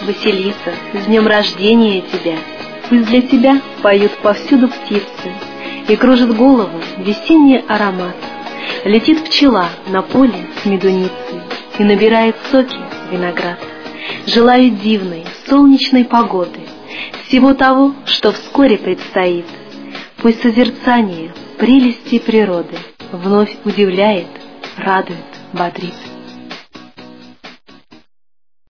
Василиса, с днем рождения тебя! Пусть для тебя поют повсюду птицы, и кружит голову весенний аромат. Летит пчела на поле с медуницей и набирает соки виноград. Желаю дивной, солнечной погоды, всего того, что вскоре предстоит. Пусть созерцание прелести природы вновь удивляет, радует, бодрит.